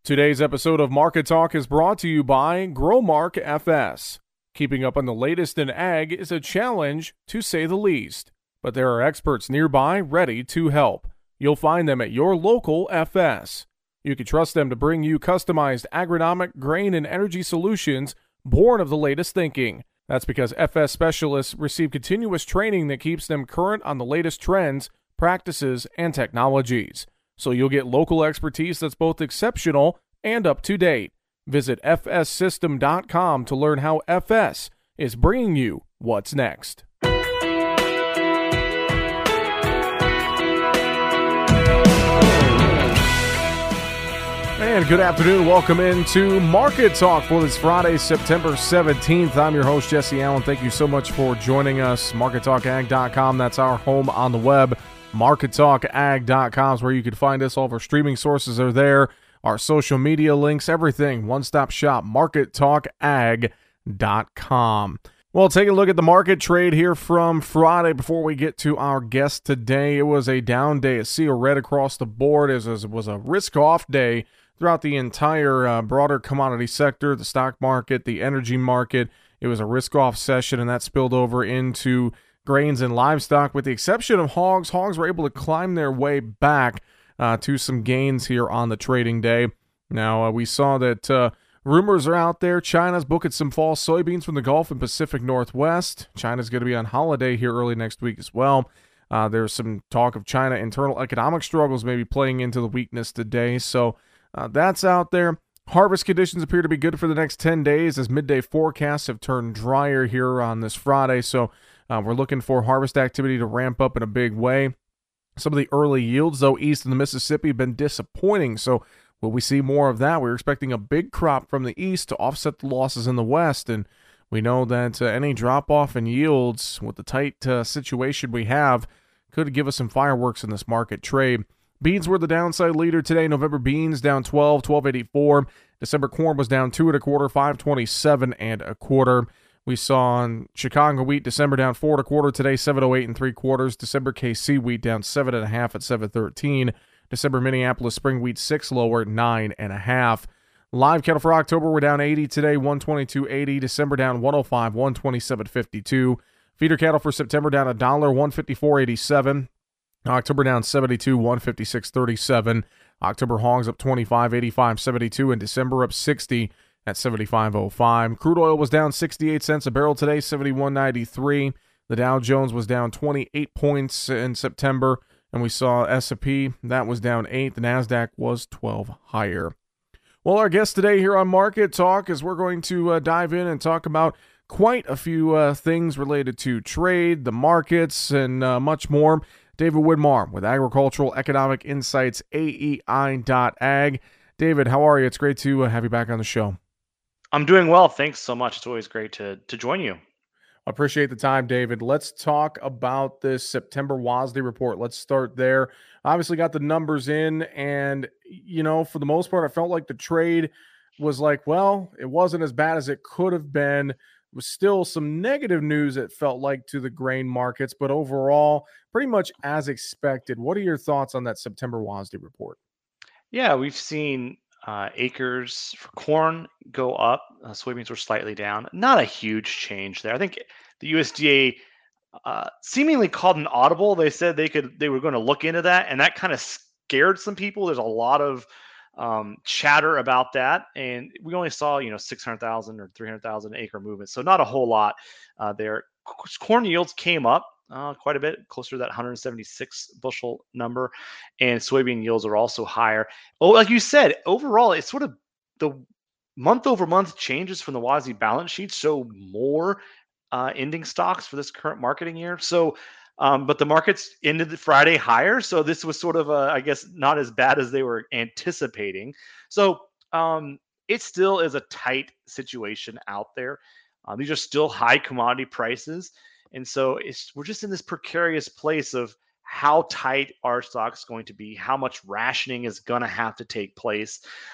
Today's episode of Market Talk is brought to you by Growmark FS. Keeping up on the latest in ag is a challenge, to say the least, but there are experts nearby ready to help. You'll find them at your local FS. You can trust them to bring you customized agronomic, grain, and energy solutions born of the latest thinking. That's because FS specialists receive continuous training that keeps them current on the latest trends, practices, and technologies. So you'll get local expertise that's both exceptional and up to date. Visit fssystem.com to learn how FS is bringing you what's next. And good afternoon. Welcome into Market Talk for this Friday, September 17th. I'm your host, Jesse Allen. Thank you so much for joining us. MarketTalkAg.com, that's our home on the web. MarketTalkAg.com is where you can find us. All of our streaming sources are there. Our social media links, everything. One-stop shop, MarketTalkAg.com. Well, taking a look at the market trade here from Friday before we get to our guest today. It was a down day, a sea of red across the board. It was a risk-off day throughout the entire broader commodity sector, the stock market, the energy market. It was a risk-off session, and that spilled over into grains and livestock. With the exception of hogs, hogs were able to climb their way back to some gains here on the trading day. Now, we saw that rumors are out there. China's booking some fall soybeans from the Gulf and Pacific Northwest. China's going to be on holiday here early next week as well. There's some talk of China internal economic struggles maybe playing into the weakness today. So that's out there. Harvest conditions appear to be good for the next 10 days as midday forecasts have turned drier here on this Friday. So we're looking for harvest activity to ramp up in a big way. Some of the early yields, though, east of the Mississippi have been disappointing. So will we see more of that? We're expecting a big crop from the east to offset the losses in the west. And we know that any drop-off in yields with the tight situation we have could give us some fireworks in this market trade. Beans were the downside leader today. November beans down 12.84. December corn was down 2 1/4, 5.27 1/4. We saw on Chicago wheat, December down 4 1/4. Today, 7.08 3/4. December KC wheat down 7.5 at 7.13. December Minneapolis spring wheat 6 lower, 9.5. Live cattle for October were down 80 today, 122.80. December down 105, 127.52. Feeder cattle for September down $1, 154.87. October down 72, 156.37. October hogs up 25, 85.72, and December up 60 at 75.05. Crude oil was down 68 cents a barrel today, 71.93. The Dow Jones was down 28 points in September, and we saw S&P, that was down 8. The NASDAQ was 12 higher. Well, our guest today here on Market Talk is we're going to dive in and talk about quite a few things related to trade, the markets, and much more. David Widmar with Agricultural Economic Insights, AEI.ag. David, how are you? It's great to have you back on the show. I'm doing well. Thanks so much. It's always great to join you. I appreciate the time, David. Let's talk about this September WASDE report. Let's start there. Obviously got the numbers in, and, you know, for the most part, I felt like the trade was like, well, it wasn't as bad as it could have been. It was still some negative news, it felt like, to the grain markets, but overall, pretty much as expected. What are your thoughts on that September WASDE report? Yeah, we've seen acres for corn go up. Soybeans were slightly down. Not a huge change there. I think the USDA seemingly called an audible. They said they were going to look into that, and that kind of scared some people. There's a lot of chatter about that, and we only saw 600,000 or 300,000 acre movement, so not a whole lot there. Corn yields came up quite a bit, closer to that 176 bushel number, and soybean yields are also higher. Oh, like you said, overall, it's sort of the month-over-month changes from the WASDE balance sheet show more ending stocks for this current marketing year. So, but the markets ended Friday higher, so this was sort of I guess not as bad as they were anticipating. So it still is a tight situation out there. These are still high commodity prices. And so we're just in this precarious place of how tight are stocks going to be, how much rationing is going to have to take place.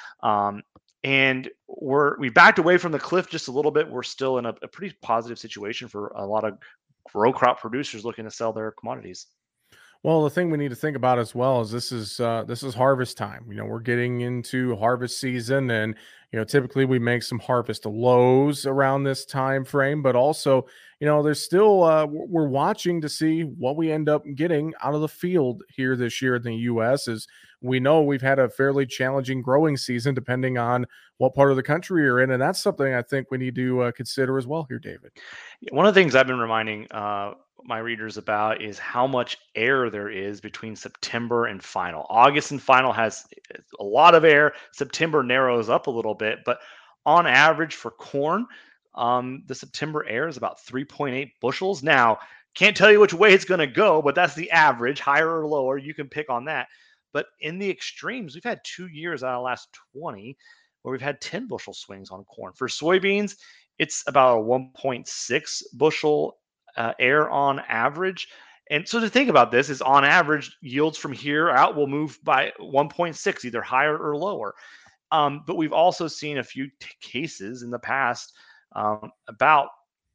And we backed away from the cliff just a little bit. We're still in a pretty positive situation for a lot of row crop producers looking to sell their commodities. Well, the thing we need to think about as well is this is harvest time. We're getting into harvest season, and typically we make some harvest lows around this time frame. But also, there's still we're watching to see what we end up getting out of the field here this year in the U.S. As we know, we've had a fairly challenging growing season, depending on what part of the country you're in, and that's something I think we need to consider as well here, David. One of the things I've been reminding my readers about is how much air there is between September and final. August and final has a lot of air. September narrows up a little bit, but on average for corn, the September air is about 3.8 bushels. Now, can't tell you which way it's going to go, but that's the average, higher or lower. You can pick on that. But in the extremes, we've had 2 years out of the last 20 where we've had 10 bushel swings on corn. For soybeans, it's about a 1.6 bushel air on average. And so to think about this is on average, yields from here out will move by 1.6, either higher or lower. But we've also seen a few cases in the past about,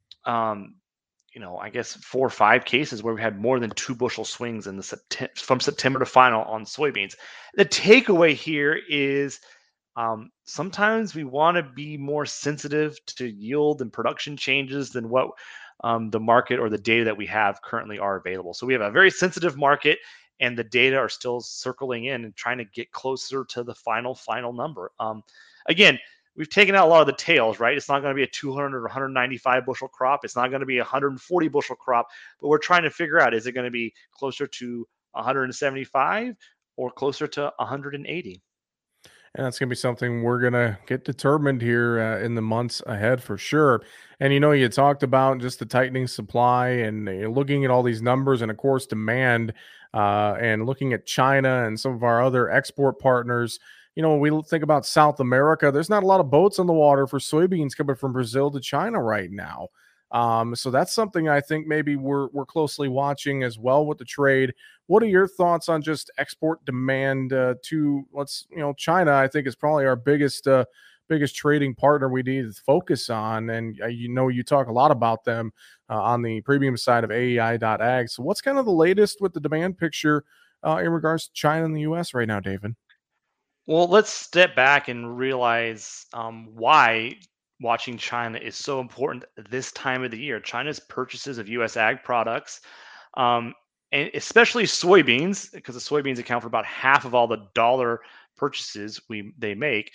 I guess 4 or 5 cases where we had more than 2 bushel swings in the from September to final on soybeans. The takeaway here is sometimes we want to be more sensitive to yield and production changes than what the market or the data that we have currently are available. So we have a very sensitive market, and the data are still circling in and trying to get closer to the final number. Again, we've taken out a lot of the tails, right? It's not going to be a 200 or 195 bushel crop. It's not going to be a 140 bushel crop, but we're trying to figure out, is it going to be closer to 175 or closer to 180? And that's going to be something we're going to get determined here in the months ahead for sure. And you talked about just the tightening supply and looking at all these numbers and, of course, demand and looking at China and some of our other export partners. When we think about South America, there's not a lot of boats on the water for soybeans coming from Brazil to China right now. So that's something I think maybe we're closely watching as well with the trade. What are your thoughts on just export demand to China? I think is probably our biggest trading partner we need to focus on. And you talk a lot about them on the premium side of AEI.ag. So what's kind of the latest with the demand picture in regards to China and the U.S. right now, David? Well, let's step back and realize why watching China is so important this time of the year. China's purchases of U.S. ag products, and especially soybeans, because the soybeans account for about half of all the dollar purchases they make,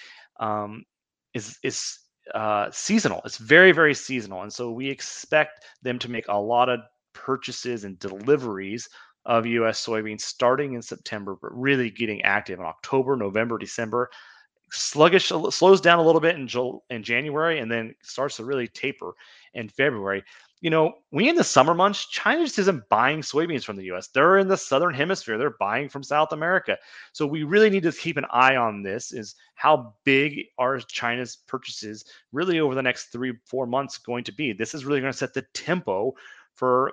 is seasonal. It's very, very seasonal, and so we expect them to make a lot of purchases and deliveries of U.S. soybeans starting in September, but really getting active in October, November, December. Sluggish, slows down a little bit in January, and then starts to really taper in February. We in the summer months, China just isn't buying soybeans from the U.S. They're in the southern hemisphere. They're buying from South America. So we really need to keep an eye on this, is how big are China's purchases really over the next 3-4 months going to be. This is really going to set the tempo for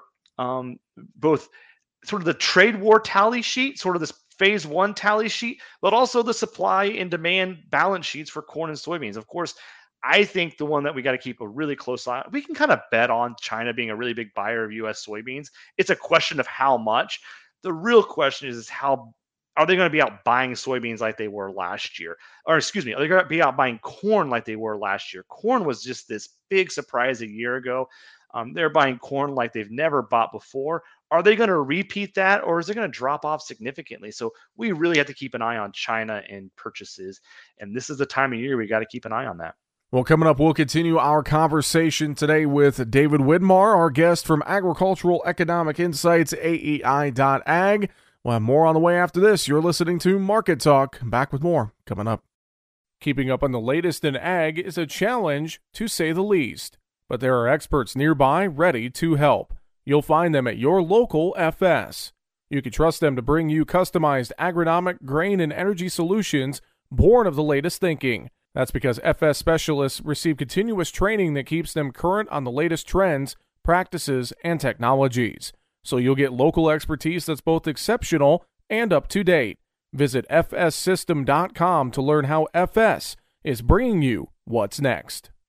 both sort of the trade war tally sheet, sort of this phase 1 tally sheet, but also the supply and demand balance sheets for corn and soybeans. Of course, I think the one that we got to keep a really close eye on, we can kind of bet on China being a really big buyer of U.S. soybeans. It's a question of how much. The real question is how are they going to be out buying soybeans like they were last year? Or excuse me, are they going to be out buying corn like they were last year? Corn was just this big surprise a year ago. They're buying corn like they've never bought before. Are they going to repeat that, or is it going to drop off significantly? So we really have to keep an eye on China and purchases. And this is the time of year we got to keep an eye on that. Well, coming up, we'll continue our conversation today with David Widmar, our guest from Agricultural Economic Insights, AEI.ag. We'll have more on the way after this. You're listening to Market Talk. Back with more coming up. Keeping up on the latest in ag is a challenge, to say the least. But there are experts nearby ready to help. You'll find them at your local FS. You can trust them to bring you customized agronomic, grain, and energy solutions born of the latest thinking. That's because FS specialists receive continuous training that keeps them current on the latest trends, practices, and technologies. So you'll get local expertise that's both exceptional and up to date. Visit fssystem.com to learn how FS is bringing you what's next.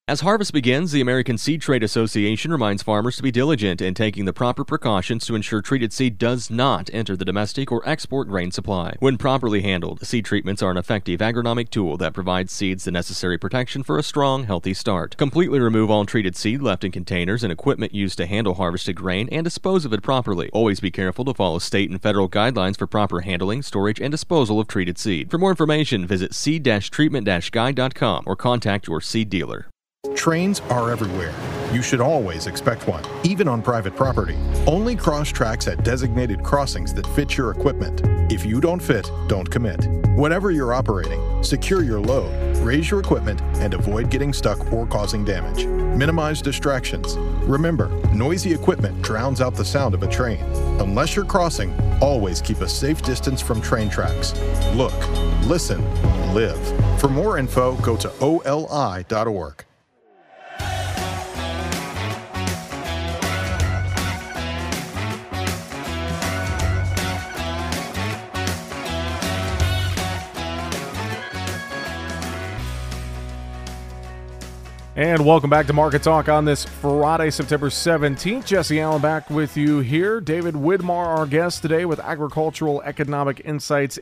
As harvest begins, the American Seed Trade Association reminds farmers to be diligent in taking the proper precautions to ensure treated seed does not enter the domestic or export grain supply. When properly handled, seed treatments are an effective agronomic tool that provides seeds the necessary protection for a strong, healthy start. Completely remove all treated seed left in containers and equipment used to handle harvested grain and dispose of it properly. Always be careful to follow state and federal guidelines for proper handling, storage, and disposal of treated seed. For more information, visit seed-treatment-guide.com or contact your seed dealer. Trains are everywhere. You should always expect one, even on private property. Only cross tracks at designated crossings that fit your equipment. If you don't fit, don't commit. Whenever you're operating, secure your load, raise your equipment, and avoid getting stuck or causing damage. Minimize distractions. Remember, noisy equipment drowns out the sound of a train. Unless you're crossing, always keep a safe distance from train tracks. Look, listen, live. For more info, go to oli.org. And welcome back to Market Talk on this Friday, September 17th. Jesse Allen back with you here. David Widmar, our guest today with Agricultural Economic Insights,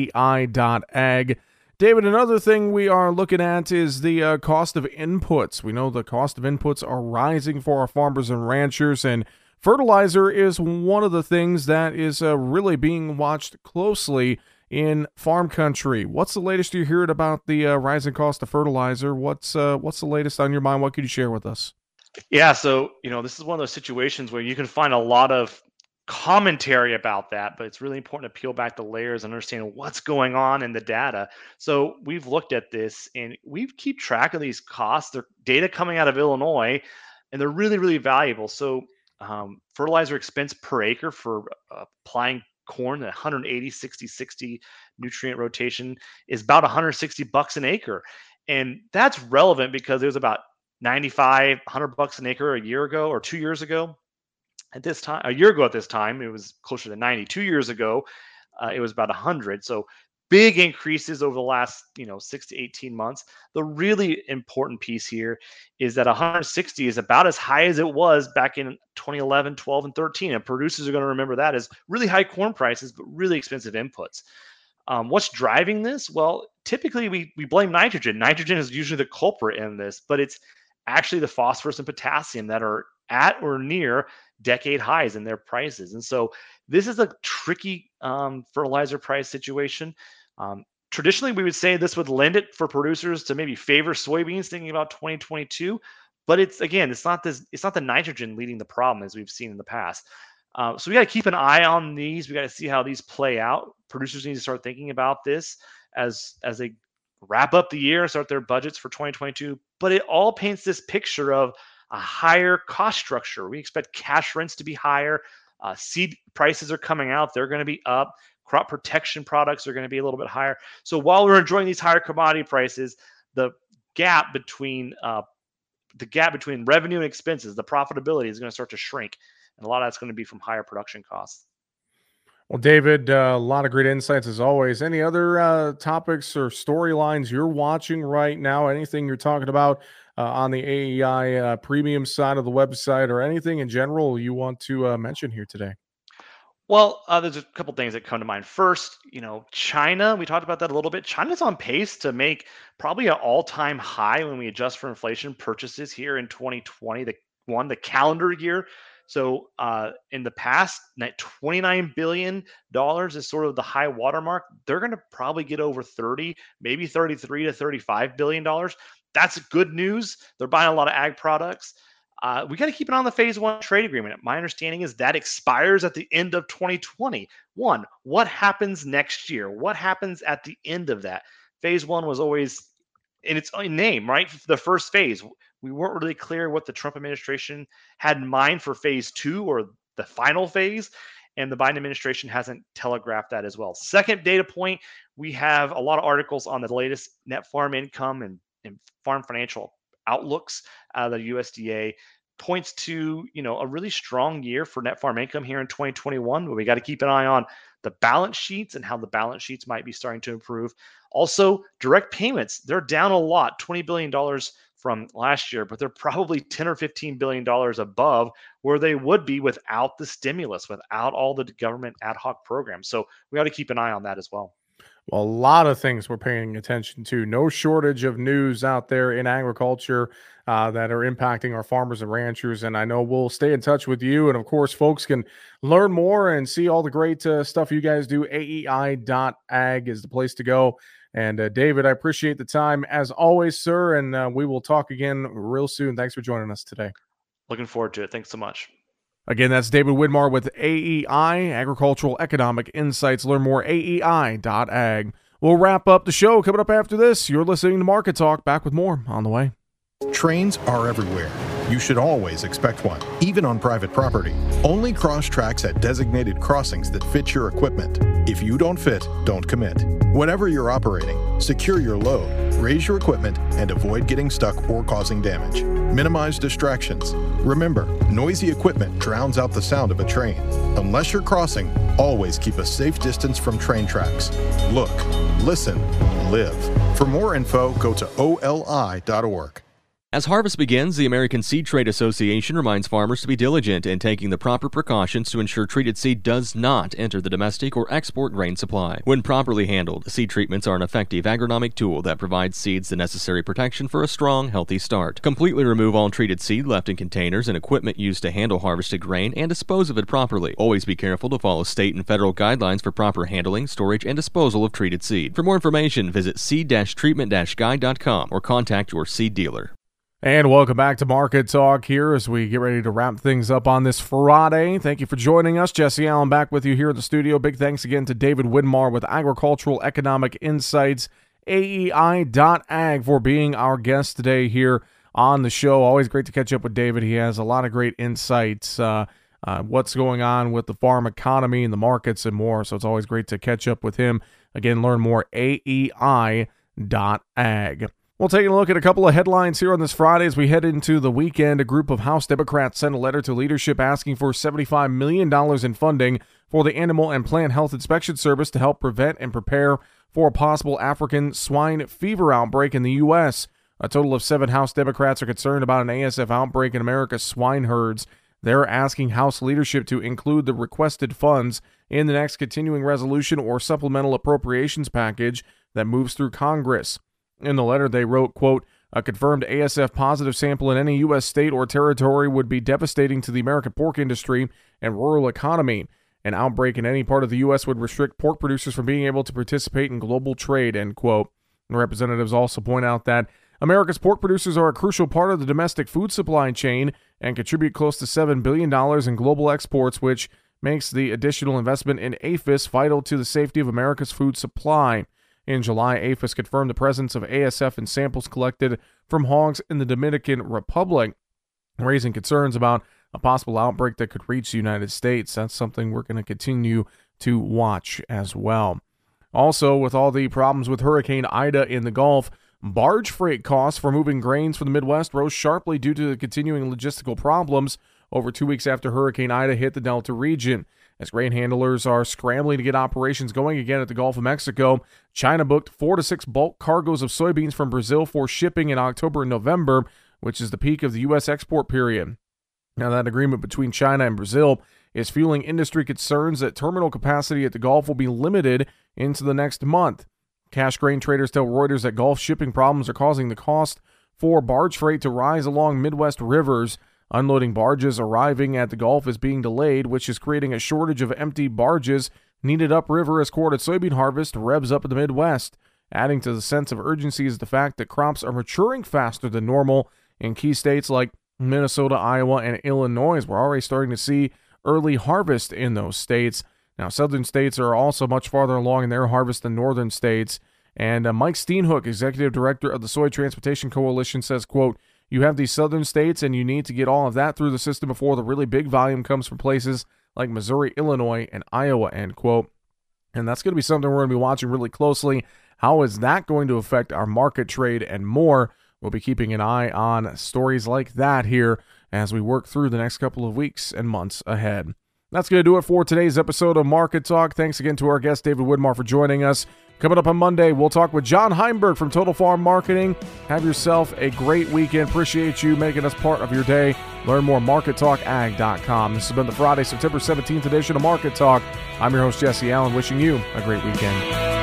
AEI.ag. David, another thing we are looking at is the cost of inputs. We know the cost of inputs are rising for our farmers and ranchers, and fertilizer is one of the things that is really being watched closely in farm country. What's the latest you're hearing about the rising cost of fertilizer? What's the latest on your mind? What could you share with us? Yeah, so this is one of those situations where you can find a lot of commentary about that, but it's really important to peel back the layers and understand what's going on in the data. So we've looked at this and we keep track of these costs. They're data coming out of Illinois, and they're really, really valuable. So fertilizer expense per acre for applying corn, 180, 60, 60 nutrient rotation is about $160 an acre. And that's relevant because it was about 95, $100 an acre a year ago or 2 years ago. At this time, a year ago at this time, it was closer to 90. 2 years ago, it was about 100. So big increases over the last 6 to 18 months. The really important piece here is that 160 is about as high as it was back in 2011, 12, and 13. And producers are going to remember that as really high corn prices, but really expensive inputs. What's driving this? Well, typically we blame nitrogen. Nitrogen is usually the culprit in this, but it's actually the phosphorus and potassium that are at or near decade highs in their prices. And so this is a tricky fertilizer price situation. Traditionally, we would say this would lend it for producers to maybe favor soybeans thinking about 2022, but it's not the nitrogen leading the problem as we've seen in the past. So we got to keep an eye on these. We got to see how these play out. Producers need to start thinking about this as they wrap up the year and start their budgets for 2022. But it all paints this picture of a higher cost structure. We expect cash rents to be higher. Seed prices are coming out. They're going to be up. Crop protection products are going to be a little bit higher. So while we're enjoying these higher commodity prices, the gap between revenue and expenses, the profitability is going to start to shrink. And a lot of that's going to be from higher production costs. Well, David, a lot of great insights as always. Any other topics or storylines you're watching right now? Anything you're talking about on the AEI premium side of the website, or anything in general you want to mention here today? Well, there's a couple things that come to mind. First, China, we talked about that a little bit. China's on pace to make probably an all-time high when we adjust for inflation purchases here in 2020, the calendar year. So in the past, $29 billion is sort of the high watermark. They're going to probably get over 30, maybe 33 to $35 billion. That's good news. They're buying a lot of ag products. We got to keep it on the phase one trade agreement. My understanding is that expires at the end of 2021. What happens next year? What happens at the end of that? Phase one was always in its own name, right? The first phase. We weren't really clear what the Trump administration had in mind for phase two or the final phase. And the Biden administration hasn't telegraphed that as well. Second data point, we have a lot of articles on the latest net farm income and farm financial outlooks. The USDA points to a really strong year for net farm income here in 2021, but we got to keep an eye on the balance sheets and how the balance sheets might be starting to improve. Also, direct payments, they're down a lot, $20 billion from last year, but they're probably 10 or $15 billion above where they would be without the stimulus, without all the government ad hoc programs. So we ought to keep an eye on that as well. Well, a lot of things we're paying attention to. No shortage of news out there in agriculture that are impacting our farmers and ranchers. And I know we'll stay in touch with you. And of course, folks can learn more and see all the great stuff you guys do. AEI.ag is the place to go. And David, I appreciate the time as always, sir. And we will talk again real soon. Thanks for joining us today. Looking forward to it. Thanks so much. Again, that's David Widmar with AEI, Agricultural Economic Insights. Learn more, AEI.ag. We'll wrap up the show coming up after this. You're listening to Market Talk. Back with more on the way. Trains are everywhere. You should always expect one, even on private property. Only cross tracks at designated crossings that fit your equipment. If you don't fit, don't commit. Whatever you're operating, secure your load, raise your equipment, and avoid getting stuck or causing damage. Minimize distractions. Remember, noisy equipment drowns out the sound of a train. Unless you're crossing, always keep a safe distance from train tracks. Look, listen, live. For more info, go to oli.org. As harvest begins, the American Seed Trade Association reminds farmers to be diligent in taking the proper precautions to ensure treated seed does not enter the domestic or export grain supply. When properly handled, seed treatments are an effective agronomic tool that provides seeds the necessary protection for a strong, healthy start. Completely remove all treated seed left in containers and equipment used to handle harvested grain and dispose of it properly. Always be careful to follow state and federal guidelines for proper handling, storage, and disposal of treated seed. For more information, visit seed-treatment-guide.com or contact your seed dealer. And welcome back to Market Talk here as we get ready to wrap things up on this Friday. Thank you for joining us. Jesse Allen back with you here in the studio. Big thanks again to David Widmar with Agricultural Economic Insights, AEI.ag, for being our guest today here on the show. Always great to catch up with David. He has a lot of great insights, what's going on with the farm economy and the markets and more. So it's always great to catch up with him. Again, learn more, AEI.ag. Well, taking a look at a couple of headlines here on this Friday as we head into the weekend. A group of House Democrats sent a letter to leadership asking for $75 million in funding for the Animal and Plant Health Inspection Service to help prevent and prepare for a possible African swine fever outbreak in the U.S. A total of 7 House Democrats are concerned about an ASF outbreak in America's swine herds. They're asking House leadership to include the requested funds in the next continuing resolution or supplemental appropriations package that moves through Congress. In the letter, they wrote, quote, "A confirmed ASF positive sample in any U.S. state or territory would be devastating to the American pork industry and rural economy. An outbreak in any part of the U.S. would restrict pork producers from being able to participate in global trade," end quote. And representatives also point out that America's pork producers are a crucial part of the domestic food supply chain and contribute close to $7 billion in global exports, which makes the additional investment in APHIS vital to the safety of America's food supply. In July, APHIS confirmed the presence of ASF in samples collected from hogs in the Dominican Republic, raising concerns about a possible outbreak that could reach the United States. That's something we're going to continue to watch as well. Also, with all the problems with Hurricane Ida in the Gulf, barge freight costs for moving grains from the Midwest rose sharply due to the continuing logistical problems over 2 weeks after Hurricane Ida hit the Delta region. As grain handlers are scrambling to get operations going again at the Gulf of Mexico, China booked 4 to 6 bulk cargoes of soybeans from Brazil for shipping in October and November, which is the peak of the U.S. export period. Now, that agreement between China and Brazil is fueling industry concerns that terminal capacity at the Gulf will be limited into the next month. Cash grain traders tell Reuters that Gulf shipping problems are causing the cost for barge freight to rise along Midwest rivers. Unloading barges arriving at the Gulf is being delayed, which is creating a shortage of empty barges needed upriver as corn and soybean harvest revs up in the Midwest. Adding to the sense of urgency is the fact that crops are maturing faster than normal in key states like Minnesota, Iowa, and Illinois. We're already starting to see early harvest in those states. Now, southern states are also much farther along in their harvest than northern states. And Mike Steenhoek, executive director of the Soy Transportation Coalition, says, quote, "You have these southern states, and you need to get all of that through the system before the really big volume comes from places like Missouri, Illinois, and Iowa," end quote. And that's going to be something we're going to be watching really closely. How is that going to affect our market trade and more? We'll be keeping an eye on stories like that here as we work through the next couple of weeks and months ahead. That's going to do it for today's episode of Market Talk. Thanks again to our guest, David Widmar, for joining us. Coming up on Monday, we'll talk with John Heimberg from Total Farm Marketing. Have yourself a great weekend. Appreciate you making us part of your day. Learn more at MarketTalkAg.com. This has been the Friday, September 17th edition of Market Talk. I'm your host, Jesse Allen, wishing you a great weekend.